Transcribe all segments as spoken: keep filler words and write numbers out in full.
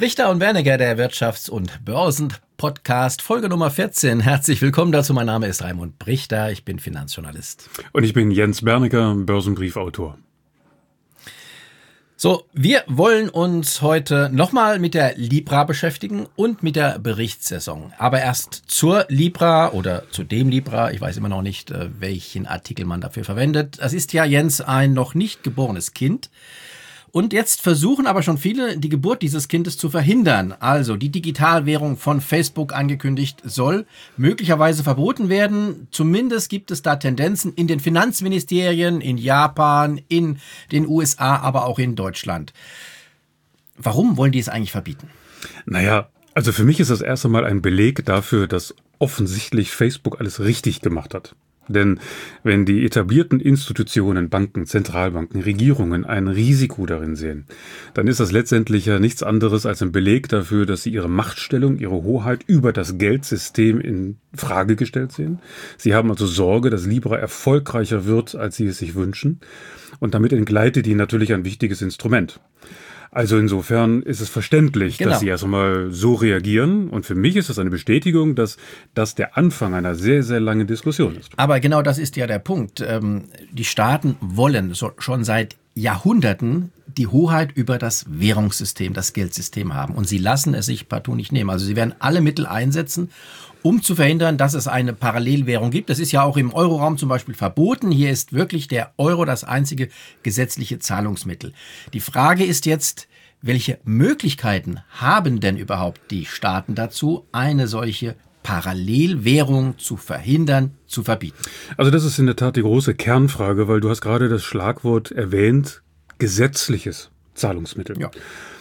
Richter und Bernecker, der Wirtschafts- und Börsen-Podcast, Folge Nummer vierzehn. Herzlich willkommen dazu. Mein Name ist Raimund Brichter, ich bin Finanzjournalist. Und ich bin Jens Bernecker, Börsenbriefautor. So, wir wollen uns heute nochmal mit der Libra beschäftigen und mit der Berichtssaison. Aber erst zur Libra oder zu dem Libra. Ich weiß immer noch nicht, welchen Artikel man dafür verwendet. Das ist ja, Jens, ein noch nicht geborenes Kind. Und jetzt versuchen aber schon viele, die Geburt dieses Kindes zu verhindern. Also die Digitalwährung von Facebook angekündigt soll möglicherweise verboten werden. Zumindest gibt es da Tendenzen in den Finanzministerien, in Japan, in den U S A, aber auch in Deutschland. Warum wollen die es eigentlich verbieten? Naja, also für mich ist das erst einmal ein Beleg dafür, dass offensichtlich Facebook alles richtig gemacht hat. Denn wenn die etablierten Institutionen, Banken, Zentralbanken, Regierungen ein Risiko darin sehen, dann ist das letztendlich ja nichts anderes als ein Beleg dafür, dass sie ihre Machtstellung, ihre Hoheit über das Geldsystem in Frage gestellt sehen. Sie haben also Sorge, dass Libra erfolgreicher wird, als sie es sich wünschen. Und damit entgleitet ihnen natürlich ein wichtiges Instrument. Also insofern ist es verständlich, genau, dass sie erst einmal so reagieren. Und für mich ist das eine Bestätigung, dass das der Anfang einer sehr, sehr langen Diskussion ist. Aber genau das ist ja der Punkt. Die Staaten wollen schon seit Jahrhunderten die Hoheit über das Währungssystem, das Geldsystem haben. Und sie lassen es sich partout nicht nehmen. Also sie werden alle Mittel einsetzen, um zu verhindern, dass es eine Parallelwährung gibt. Das ist ja auch im Euroraum zum Beispiel verboten. Hier ist wirklich der Euro das einzige gesetzliche Zahlungsmittel. Die Frage ist jetzt, welche Möglichkeiten haben denn überhaupt die Staaten dazu, eine solche Parallelwährung zu verhindern, zu verbieten? Also das ist in der Tat die große Kernfrage, weil du hast gerade das Schlagwort erwähnt, gesetzliches Zahlungsmittel. Ja.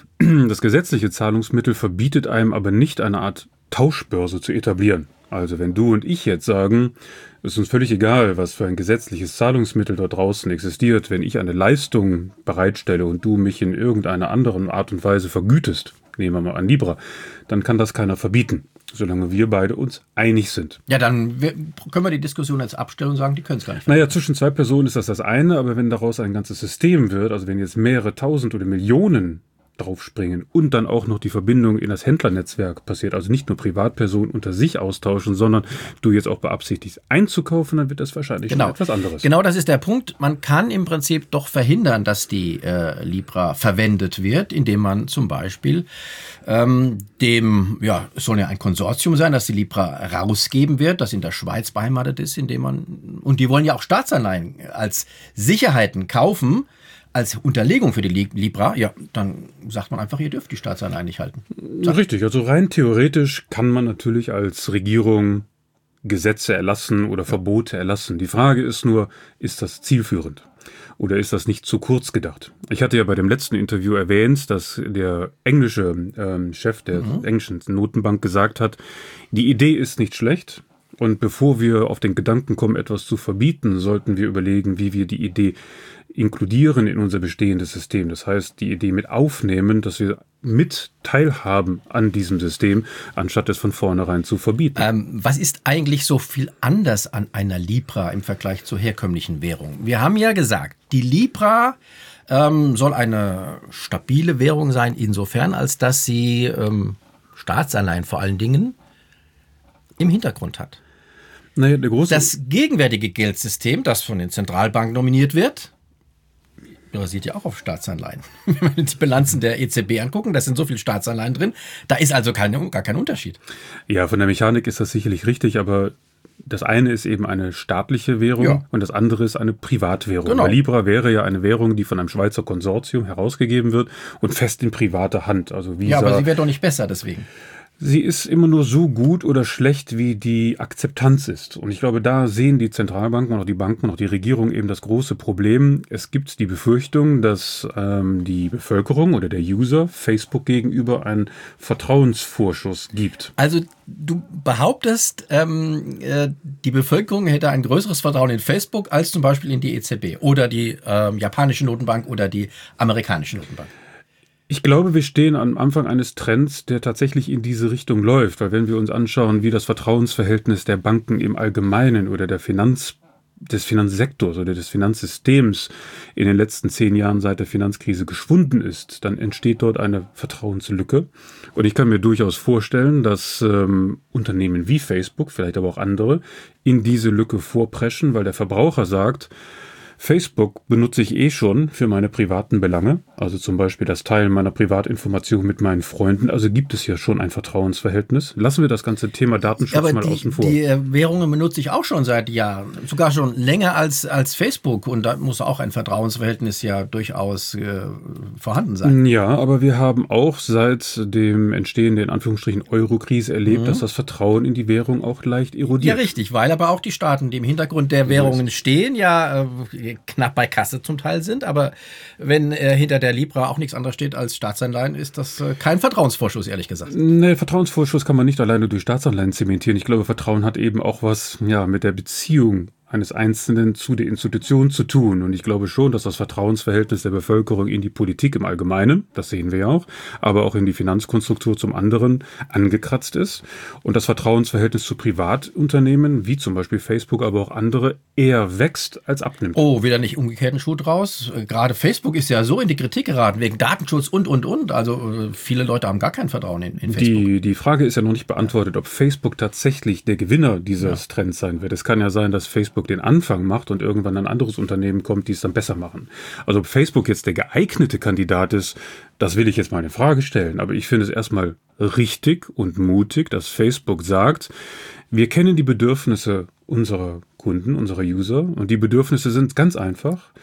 Das gesetzliche Zahlungsmittel verbietet einem aber nicht eine Art Tauschbörse zu etablieren. Also wenn du und ich jetzt sagen, es ist uns völlig egal, was für ein gesetzliches Zahlungsmittel dort draußen existiert, wenn ich eine Leistung bereitstelle und du mich in irgendeiner anderen Art und Weise vergütest, nehmen wir mal an Libra, dann kann das keiner verbieten, solange wir beide uns einig sind. Ja, dann können wir die Diskussion jetzt abstellen und sagen, die können es gar nicht verbieten. Naja, zwischen zwei Personen ist das das eine, aber wenn daraus ein ganzes System wird, also wenn jetzt mehrere tausend oder Millionen draufspringen und dann auch noch die Verbindung in das Händlernetzwerk passiert, also nicht nur Privatpersonen unter sich austauschen, sondern du jetzt auch beabsichtigst einzukaufen, dann wird das wahrscheinlich genau. schon etwas anderes. Genau, das ist der Punkt. Man kann im Prinzip doch verhindern, dass die äh, Libra verwendet wird, indem man zum Beispiel ähm, dem, ja, es soll ja ein Konsortium sein, das die Libra rausgeben wird, das in der Schweiz beheimatet ist, indem man, und die wollen ja auch Staatsanleihen als Sicherheiten kaufen, als Unterlegung für die Libra, ja, dann sagt man einfach, ihr dürft die Staatsanleihen nicht halten. Sag. Richtig, also rein theoretisch kann man natürlich als Regierung Gesetze erlassen oder Verbote erlassen. Die Frage ist nur, ist das zielführend? Oder ist das nicht zu kurz gedacht? Ich hatte ja bei dem letzten Interview erwähnt, dass der englische ähm, Chef der mhm. englischen Notenbank gesagt hat, die Idee ist nicht schlecht. Und bevor wir auf den Gedanken kommen, etwas zu verbieten, sollten wir überlegen, wie wir die Idee inkludieren in unser bestehendes System. Das heißt, die Idee mit aufnehmen, dass wir mit teilhaben an diesem System, anstatt es von vornherein zu verbieten. Ähm, was ist eigentlich so viel anders an einer Libra im Vergleich zur herkömmlichen Währung? Wir haben ja gesagt, die Libra ähm, soll eine stabile Währung sein, insofern, als dass sie ähm, Staatsanleihen vor allen Dingen im Hintergrund hat. Naja, der große das gegenwärtige Geldsystem, das von den Zentralbanken nominiert wird, basiert ja auch auf Staatsanleihen. Wenn wir die Bilanzen der E Z B angucken, da sind so viele Staatsanleihen drin, da ist also kein, gar kein Unterschied. Ja, von der Mechanik ist das sicherlich richtig, aber das eine ist eben eine staatliche Währung, ja, und das andere ist eine Privatwährung. Genau. Weil Libra wäre ja eine Währung, die von einem Schweizer Konsortium herausgegeben wird und fest in privater Hand. Also Visa. Ja, aber sie wäre doch nicht besser deswegen. Sie ist immer nur so gut oder schlecht, wie die Akzeptanz ist. Und ich glaube, da sehen die Zentralbanken und auch die Banken und auch die Regierung eben das große Problem. Es gibt die Befürchtung, dass ähm, die Bevölkerung oder der User Facebook gegenüber einen Vertrauensvorschuss gibt. Also du behauptest, ähm, äh, die Bevölkerung hätte ein größeres Vertrauen in Facebook als zum Beispiel in die E Z B oder die ähm, japanische Notenbank oder die amerikanische Notenbank. Ich glaube, wir stehen am Anfang eines Trends, der tatsächlich in diese Richtung läuft. Weil wenn wir uns anschauen, wie das Vertrauensverhältnis der Banken im Allgemeinen oder der Finanz des Finanzsektors oder des Finanzsystems in den letzten zehn Jahren seit der Finanzkrise geschwunden ist, dann entsteht dort eine Vertrauenslücke. Und ich kann mir durchaus vorstellen, dass ähm, Unternehmen wie Facebook, vielleicht aber auch andere, in diese Lücke vorpreschen, weil der Verbraucher sagt, Facebook benutze ich eh schon für meine privaten Belange, also zum Beispiel das Teilen meiner Privatinformationen mit meinen Freunden. Also gibt es ja schon ein Vertrauensverhältnis. Lassen wir das ganze Thema Datenschutz aber mal die, außen vor. Die Währungen benutze ich auch schon seit Jahren, sogar schon länger als, als Facebook. Und da muss auch ein Vertrauensverhältnis ja durchaus äh, vorhanden sein. Ja, aber wir haben auch seit dem Entstehen der in Anführungsstrichen Euro-Krise erlebt, mhm. dass das Vertrauen in die Währung auch leicht erodiert. Ja, richtig, weil aber auch die Staaten, die im Hintergrund der Währungen stehen, ja äh, knapp bei Kasse zum Teil sind, aber wenn äh, hinter der Libra auch nichts anderes steht als Staatsanleihen, ist das äh, kein Vertrauensvorschuss, ehrlich gesagt. Nee, Vertrauensvorschuss kann man nicht alleine durch Staatsanleihen zementieren. Ich glaube, Vertrauen hat eben auch was ja mit der Beziehung eines Einzelnen zu der Institution zu tun. Und ich glaube schon, dass das Vertrauensverhältnis der Bevölkerung in die Politik im Allgemeinen, das sehen wir ja auch, aber auch in die Finanzkonstruktur zum anderen angekratzt ist. Und das Vertrauensverhältnis zu Privatunternehmen, wie zum Beispiel Facebook, aber auch andere, eher wächst als abnimmt. Oh, wieder nicht umgekehrten Schuh draus. Gerade Facebook ist ja so in die Kritik geraten, wegen Datenschutz und, und, und. Also viele Leute haben gar kein Vertrauen in, in Facebook. Die, die Frage ist ja noch nicht beantwortet, ob Facebook tatsächlich der Gewinner dieses ja. Trends sein wird. Es kann ja sein, dass Facebook den Anfang macht und irgendwann ein anderes Unternehmen kommt, die es dann besser machen. Also ob Facebook jetzt der geeignete Kandidat ist, das will ich jetzt mal in Frage stellen. Aber ich finde es erstmal richtig und mutig, dass Facebook sagt, wir kennen die Bedürfnisse unserer Kunden, unserer User und die Bedürfnisse sind ganz einfach.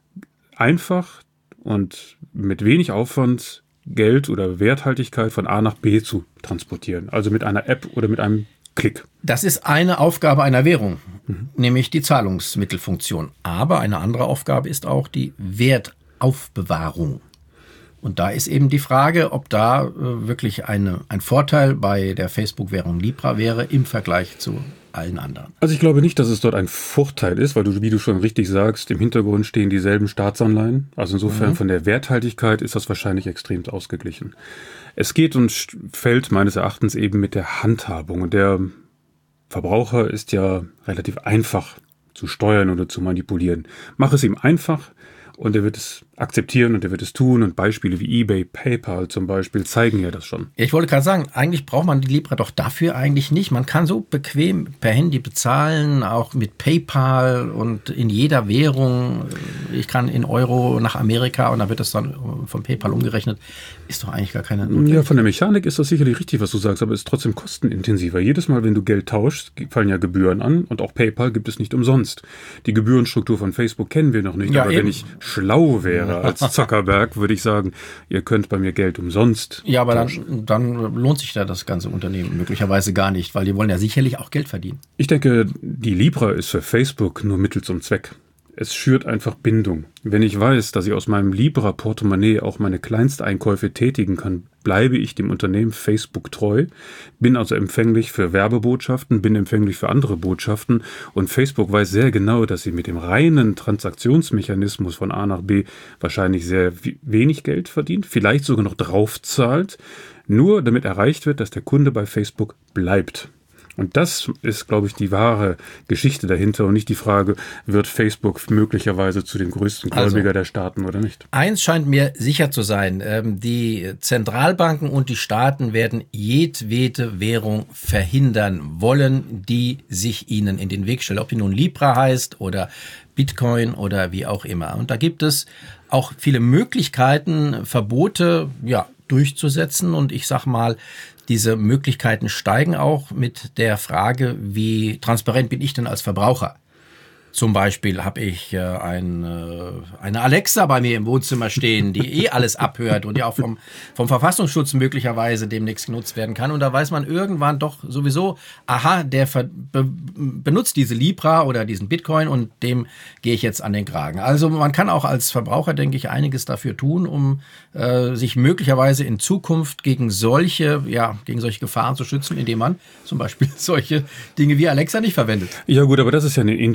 Einfach und mit wenig Aufwand Geld oder Werthaltigkeit von A nach B zu transportieren. Also mit einer App oder mit einem Klick. Das ist eine Aufgabe einer Währung, mhm. nämlich die Zahlungsmittelfunktion. Aber eine andere Aufgabe ist auch die Wertaufbewahrung. Und da ist eben die Frage, ob da äh, wirklich eine, ein Vorteil bei der Facebook-Währung Libra wäre im Vergleich zu allen anderen. Also ich glaube nicht, dass es dort ein Vorteil ist, weil du, wie du schon richtig sagst, im Hintergrund stehen dieselben Staatsanleihen. Also insofern mhm. von der Werthaltigkeit ist das wahrscheinlich extrem ausgeglichen. Es geht und fällt meines Erachtens eben mit der Handhabung. Und der Verbraucher ist ja relativ einfach zu steuern oder zu manipulieren. Mach es ihm einfach und er wird es akzeptieren und er wird es tun. Und Beispiele wie eBay, PayPal zum Beispiel zeigen ja das schon. Ja, ich wollte gerade sagen, eigentlich braucht man die Libra doch dafür eigentlich nicht. Man kann so bequem per Handy bezahlen, auch mit PayPal und in jeder Währung. Ich kann in Euro nach Amerika und dann wird das dann von PayPal umgerechnet. Ist doch eigentlich gar keine Notwendigkeit. Ja, von der Mechanik ist das sicherlich richtig, was du sagst, aber es ist trotzdem kostenintensiver. Jedes Mal, wenn du Geld tauschst, fallen ja Gebühren an und auch PayPal gibt es nicht umsonst. Die Gebührenstruktur von Facebook kennen wir noch nicht, ja, aber eben. Wenn ich schlau wäre als Zuckerberg, würde ich sagen, ihr könnt bei mir Geld umsonst Ja, aber tauschen. dann, dann lohnt sich da das ganze Unternehmen möglicherweise gar nicht, weil die wollen ja sicherlich auch Geld verdienen. Ich denke, die Libra ist für Facebook nur Mittel zum Zweck. Es schürt einfach Bindung. Wenn ich weiß, dass ich aus meinem Libra-Portemonnaie auch meine Kleinsteinkäufe tätigen kann, bleibe ich dem Unternehmen Facebook treu, bin also empfänglich für Werbebotschaften, bin empfänglich für andere Botschaften und Facebook weiß sehr genau, dass sie mit dem reinen Transaktionsmechanismus von A nach B wahrscheinlich sehr wenig Geld verdient, vielleicht sogar noch draufzahlt, nur damit erreicht wird, dass der Kunde bei Facebook bleibt. Und das ist, glaube ich, die wahre Geschichte dahinter und nicht die Frage, wird Facebook möglicherweise zu den größten Gläubiger also, der Staaten oder nicht? Eins scheint mir sicher zu sein, die Zentralbanken und die Staaten werden jedwede Währung verhindern wollen, die sich ihnen in den Weg stellt, ob die nun Libra heißt oder Bitcoin oder wie auch immer. Und da gibt es auch viele Möglichkeiten, Verbote ja, durchzusetzen und ich sag mal, diese Möglichkeiten steigen auch mit der Frage, wie transparent bin ich denn als Verbraucher? Zum Beispiel habe ich äh, ein, äh, eine Alexa bei mir im Wohnzimmer stehen, die eh alles abhört und ja auch vom, vom Verfassungsschutz möglicherweise demnächst genutzt werden kann. Und da weiß man irgendwann doch sowieso, aha, der ver- be- benutzt diese Libra oder diesen Bitcoin und dem gehe ich jetzt an den Kragen. Also man kann auch als Verbraucher, denke ich, einiges dafür tun, um äh, sich möglicherweise in Zukunft gegen solche, ja, gegen solche Gefahren zu schützen, indem man zum Beispiel solche Dinge wie Alexa nicht verwendet. Ja gut, aber das ist ja eine individuelle Geschichte.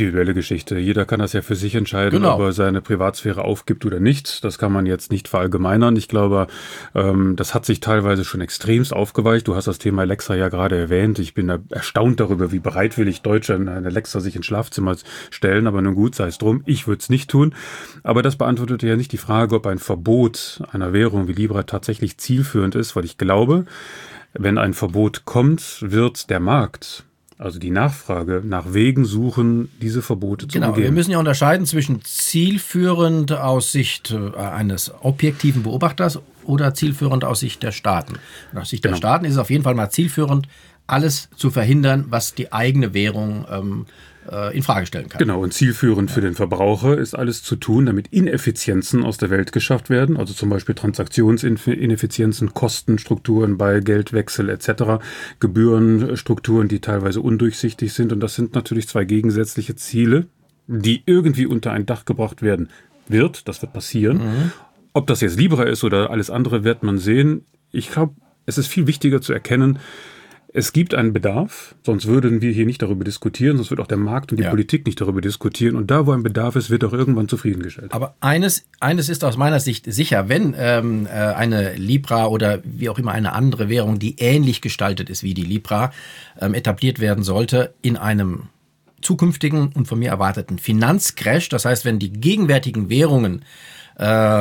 Privatgeschichte. Jeder kann das ja für sich entscheiden, Genau. ob er seine Privatsphäre aufgibt oder nicht. Das kann man jetzt nicht verallgemeinern. Ich glaube, ähm, das hat sich teilweise schon extremst aufgeweicht. Du hast das Thema Alexa ja gerade erwähnt. Ich bin da erstaunt darüber, wie bereitwillig Deutsche eine Alexa sich ins Schlafzimmer stellen. Aber nun gut, sei es drum. Ich würde es nicht tun. Aber das beantwortet ja nicht die Frage, ob ein Verbot einer Währung wie Libra tatsächlich zielführend ist, weil ich glaube, wenn ein Verbot kommt, wird der Markt, also die Nachfrage, nach Wegen suchen, diese Verbote zu Genau, umgehen. wir müssen ja unterscheiden zwischen zielführend aus Sicht äh, eines objektiven Beobachters oder zielführend aus Sicht der Staaten. Und aus Sicht Genau. der Staaten ist es auf jeden Fall mal zielführend, alles zu verhindern, was die eigene Währung ähm, äh, in Frage stellen kann. Genau, und zielführend ja. für den Verbraucher ist alles zu tun, damit Ineffizienzen aus der Welt geschafft werden, also zum Beispiel Transaktionsineffizienzen, Kostenstrukturen bei Geldwechsel et cetera, Gebührenstrukturen, die teilweise undurchsichtig sind. Und das sind natürlich zwei gegensätzliche Ziele, die irgendwie unter ein Dach gebracht werden wird. Das wird passieren. Mhm. Ob das jetzt Libra ist oder alles andere, wird man sehen. Ich glaube, es ist viel wichtiger zu erkennen, es gibt einen Bedarf, sonst würden wir hier nicht darüber diskutieren, sonst wird auch der Markt und die ja. Politik nicht darüber diskutieren. Und da, wo ein Bedarf ist, wird auch irgendwann zufriedengestellt. Aber eines, eines ist aus meiner Sicht sicher, wenn ähm, eine Libra oder wie auch immer eine andere Währung, die ähnlich gestaltet ist wie die Libra, ähm, etabliert werden sollte in einem zukünftigen und von mir erwarteten Finanzcrash, das heißt, wenn die gegenwärtigen Währungen äh,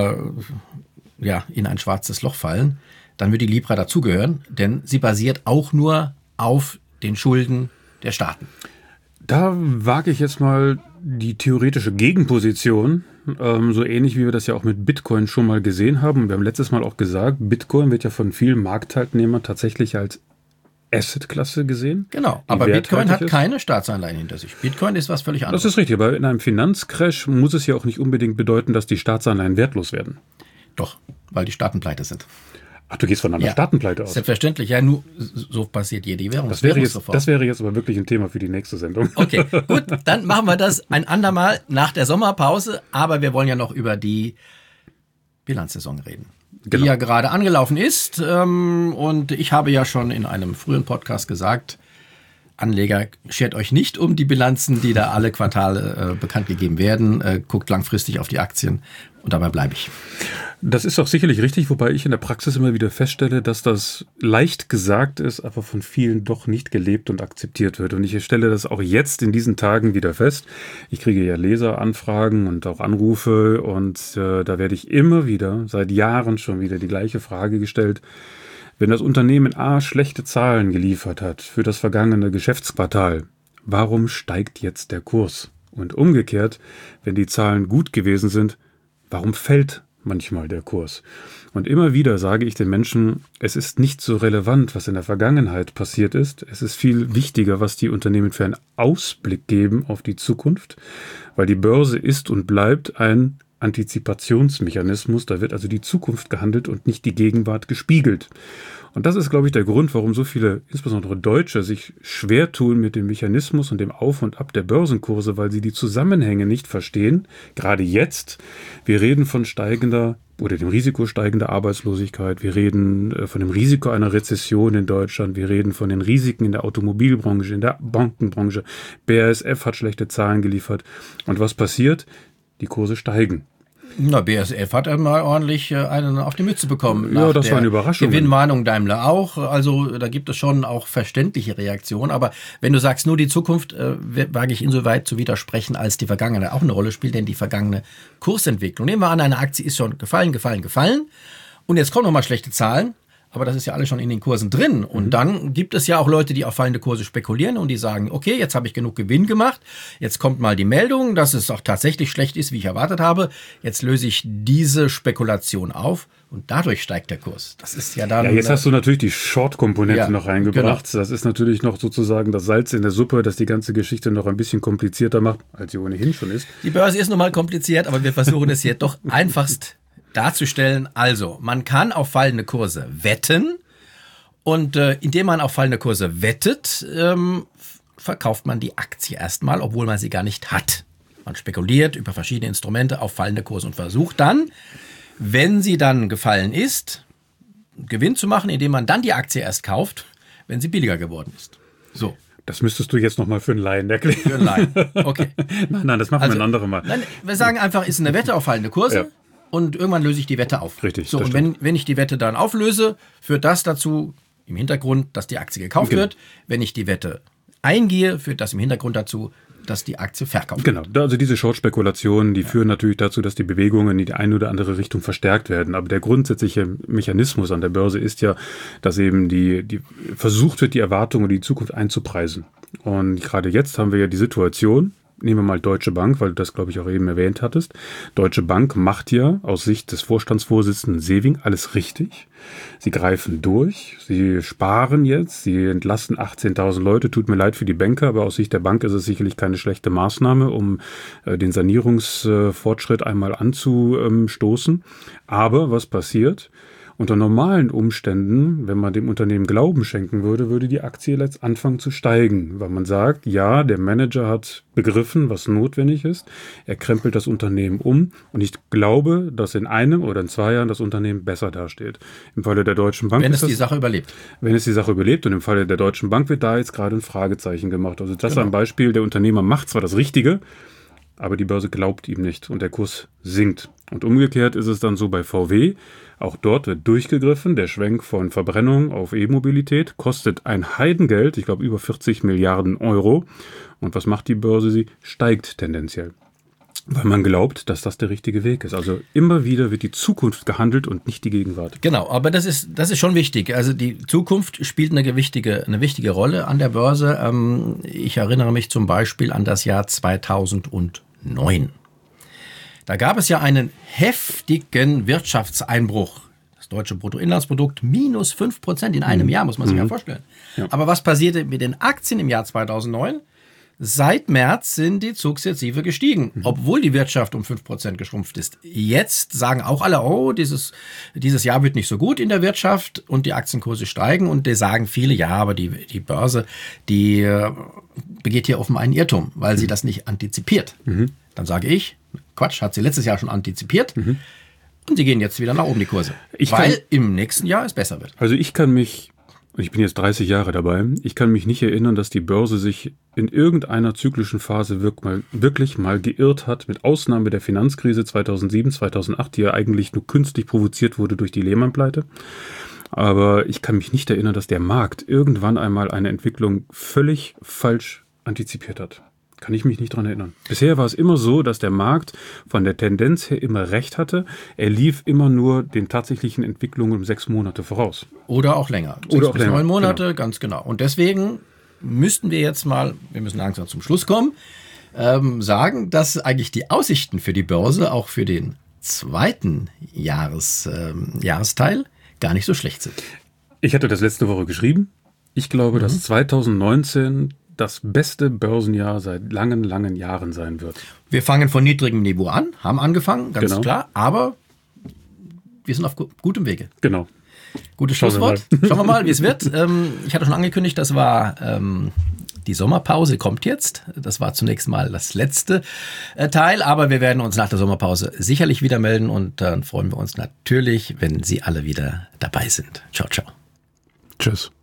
ja, in ein schwarzes Loch fallen, dann wird die Libra dazugehören, denn sie basiert auch nur auf den Schulden der Staaten. Da wage ich jetzt mal die theoretische Gegenposition, ähm, so ähnlich wie wir das ja auch mit Bitcoin schon mal gesehen haben. Wir haben letztes Mal auch gesagt, Bitcoin wird ja von vielen Marktteilnehmern tatsächlich als Assetklasse gesehen. Genau, aber Bitcoin hat ist. keine Staatsanleihen hinter sich. Bitcoin ist was völlig anderes. Das ist richtig, aber in einem Finanzcrash muss es ja auch nicht unbedingt bedeuten, dass die Staatsanleihen wertlos werden. Doch, weil die Staaten pleite sind. Ach, du gehst von einer ja, Staatenpleite aus. Selbstverständlich, ja, nur so passiert jede Währung. Das wäre, jetzt, das wäre jetzt aber wirklich ein Thema für die nächste Sendung. Okay, gut, dann machen wir das ein andermal nach der Sommerpause, aber wir wollen ja noch über die Bilanzsaison reden, genau. die ja gerade angelaufen ist. Und ich habe ja schon in einem frühen Podcast gesagt, Anleger, schert euch nicht um die Bilanzen, die da alle Quartale äh, bekannt gegeben werden. Äh, guckt langfristig auf die Aktien und dabei bleibe ich. Das ist auch sicherlich richtig, wobei ich in der Praxis immer wieder feststelle, dass das leicht gesagt ist, aber von vielen doch nicht gelebt und akzeptiert wird. Und ich stelle das auch jetzt in diesen Tagen wieder fest. Ich kriege ja Leseranfragen und auch Anrufe und äh, da werde ich immer wieder, seit Jahren schon wieder die gleiche Frage gestellt. Wenn das Unternehmen A schlechte Zahlen geliefert hat für das vergangene Geschäftsquartal, warum steigt jetzt der Kurs? Und umgekehrt, wenn die Zahlen gut gewesen sind, warum fällt manchmal der Kurs? Und immer wieder sage ich den Menschen, es ist nicht so relevant, was in der Vergangenheit passiert ist. Es ist viel wichtiger, was die Unternehmen für einen Ausblick geben auf die Zukunft, weil die Börse ist und bleibt ein Antizipationsmechanismus, da wird also die Zukunft gehandelt und nicht die Gegenwart gespiegelt. Und das ist, glaube ich, der Grund, warum so viele, insbesondere Deutsche, sich schwer tun mit dem Mechanismus und dem Auf und Ab der Börsenkurse, weil sie die Zusammenhänge nicht verstehen. Gerade jetzt, wir reden von steigender oder dem Risiko steigender Arbeitslosigkeit, wir reden von dem Risiko einer Rezession in Deutschland, wir reden von den Risiken in der Automobilbranche, in der Bankenbranche. B A S F hat schlechte Zahlen geliefert. Und was passiert? Die Kurse steigen. Na, B A S F hat einmal ordentlich einen auf die Mütze bekommen. Ja, das war eine Überraschung. Gewinnwarnung Daimler auch. Also da gibt es schon auch verständliche Reaktionen. Aber wenn du sagst, nur die Zukunft, äh, wage ich insoweit zu widersprechen, als die vergangene auch eine Rolle spielt, denn die vergangene Kursentwicklung. Nehmen wir an, eine Aktie ist schon gefallen, gefallen, gefallen. Und jetzt kommen nochmal schlechte Zahlen. Aber das ist ja alles schon in den Kursen drin. Und mhm. dann gibt es ja auch Leute, die auf fallende Kurse spekulieren und die sagen, okay, jetzt habe ich genug Gewinn gemacht. Jetzt kommt mal die Meldung, dass es auch tatsächlich schlecht ist, wie ich erwartet habe. Jetzt löse ich diese Spekulation auf und dadurch steigt der Kurs. Das ist ja dann... Ja, jetzt hast du natürlich die Short-Komponente ja, noch reingebracht. Genau. Das ist natürlich noch sozusagen das Salz in der Suppe, das die ganze Geschichte noch ein bisschen komplizierter macht, als sie ohnehin schon ist. Die Börse ist nun mal kompliziert, aber wir versuchen es hier doch einfachst darzustellen. Also, man kann auf fallende Kurse wetten und äh, indem man auf fallende Kurse wettet, ähm, verkauft man die Aktie erstmal, obwohl man sie gar nicht hat. Man spekuliert über verschiedene Instrumente auf fallende Kurse und versucht dann, wenn sie dann gefallen ist, Gewinn zu machen, indem man dann die Aktie erst kauft, wenn sie billiger geworden ist. So. Das müsstest du jetzt nochmal für einen Laien erklären. Für einen Laien, okay. nein, nein, das machen also, wir ein anderes Mal. Nein, wir sagen einfach, ist eine Wette auf fallende Kurse. Ja. Und irgendwann löse ich die Wette auf. Richtig. So, und wenn, wenn ich die Wette dann auflöse, führt das dazu im Hintergrund, dass die Aktie gekauft genau. wird. Wenn ich die Wette eingehe, führt das im Hintergrund dazu, dass die Aktie verkauft genau. wird. Genau, also diese Short-Spekulationen, die ja. führen natürlich dazu, dass die Bewegungen in die eine oder andere Richtung verstärkt werden. Aber der grundsätzliche Mechanismus an der Börse ist ja, dass eben die, die versucht wird, die Erwartungen und die Zukunft einzupreisen. Und gerade jetzt haben wir ja die Situation, nehmen wir mal Deutsche Bank, weil du das, glaube ich, auch eben erwähnt hattest. Deutsche Bank macht ja aus Sicht des Vorstandsvorsitzenden Sewing alles richtig. Sie greifen durch, sie sparen jetzt, sie entlassen achtzehntausend Leute. Tut mir leid für die Banker, aber aus Sicht der Bank ist es sicherlich keine schlechte Maßnahme, um äh, den Sanierungsfortschritt äh, einmal anzustoßen. Aber was passiert? Unter normalen Umständen, wenn man dem Unternehmen Glauben schenken würde, würde die Aktie jetzt anfangen zu steigen, weil man sagt, ja, der Manager hat begriffen, was notwendig ist, er krempelt das Unternehmen um und ich glaube, dass in einem oder in zwei Jahren das Unternehmen besser dasteht. Im Falle der Deutschen Bank Wenn es das, die Sache überlebt. Wenn es die Sache überlebt und im Falle der Deutschen Bank wird da jetzt gerade ein Fragezeichen gemacht. Also das genau. ist ein Beispiel, der Unternehmer macht zwar das Richtige, aber die Börse glaubt ihm nicht und der Kurs sinkt. Und umgekehrt ist es dann so bei V W, auch dort wird durchgegriffen, der Schwenk von Verbrennung auf E-Mobilität kostet ein Heidengeld, ich glaube über vierzig Milliarden Euro. Und was macht die Börse? Sie steigt tendenziell, weil man glaubt, dass das der richtige Weg ist. Also immer wieder wird die Zukunft gehandelt und nicht die Gegenwart. Genau, aber das ist, das ist schon wichtig. Also die Zukunft spielt eine wichtige, eine wichtige Rolle an der Börse. Ich erinnere mich zum Beispiel an das Jahr zweitausendneun. Da gab es ja einen heftigen Wirtschaftseinbruch. Das deutsche Bruttoinlandsprodukt minus fünf Prozent in einem mhm. Jahr, muss man sich mhm. mal vorstellen. Ja. Aber was passierte mit den Aktien im Jahr zweitausendneun? Seit März sind die sukzessive gestiegen, mhm. obwohl die Wirtschaft um fünf Prozent geschrumpft ist. Jetzt sagen auch alle, oh, dieses, dieses Jahr wird nicht so gut in der Wirtschaft und die Aktienkurse steigen. Und die sagen viele, ja, aber die, die Börse, die äh, begeht hier offenbar einen Irrtum, weil mhm. sie das nicht antizipiert. Mhm. Dann sage ich, Quatsch, hat sie letztes Jahr schon antizipiert. Mhm. Und sie gehen jetzt wieder nach oben, die Kurse. Ich weil kann, im nächsten Jahr es besser wird. Also ich kann mich, ich bin jetzt dreißig Jahre dabei, ich kann mich nicht erinnern, dass die Börse sich in irgendeiner zyklischen Phase wirklich mal, wirklich mal geirrt hat, mit Ausnahme der Finanzkrise zweitausendsieben, zweitausendacht, die ja eigentlich nur künstlich provoziert wurde durch die Lehman-Pleite. Aber ich kann mich nicht erinnern, dass der Markt irgendwann einmal eine Entwicklung völlig falsch antizipiert hat. Kann ich mich nicht dran erinnern. Bisher war es immer so, dass der Markt von der Tendenz her immer recht hatte. Er lief immer nur den tatsächlichen Entwicklungen um sechs Monate voraus. Oder auch länger. Sechs Oder auch bis länger. neun Monate, genau. Ganz genau. Und deswegen müssten wir jetzt mal, wir müssen langsam zum Schluss kommen, ähm, sagen, dass eigentlich die Aussichten für die Börse auch für den zweiten Jahres, ähm, Jahresteil gar nicht so schlecht sind. Ich hatte das letzte Woche geschrieben. Ich glaube, mhm. dass zweitausendneunzehn das beste Börsenjahr seit langen, langen Jahren sein wird. Wir fangen von niedrigem Niveau an, haben angefangen, ganz genau. klar, aber wir sind auf gu- gutem Wege. Genau. Gutes Schlusswort. Schauen wir mal, mal wie es wird. Ähm, ich hatte schon angekündigt, das war ähm, die Sommerpause, kommt jetzt. Das war zunächst mal das letzte äh, Teil, aber wir werden uns nach der Sommerpause sicherlich wieder melden und dann freuen wir uns natürlich, wenn Sie alle wieder dabei sind. Ciao, ciao. Tschüss.